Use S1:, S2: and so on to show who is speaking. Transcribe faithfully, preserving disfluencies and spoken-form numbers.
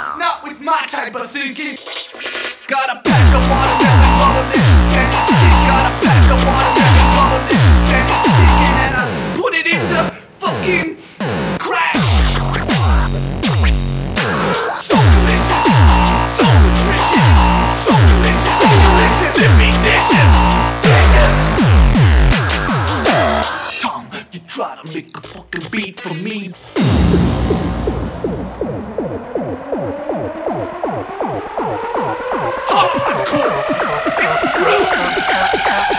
S1: not with my type of thinking. Gotta pack a watermelon, coalition standing stick. Gotta pack a watermelon, coalition standing sticking, and I put it in the fucking crack. So delicious, so nutritious, so delicious, so delicious. Dippy dishes, dishes. Tom, you try to make a fucking beat for me. Hardcore, it's rude.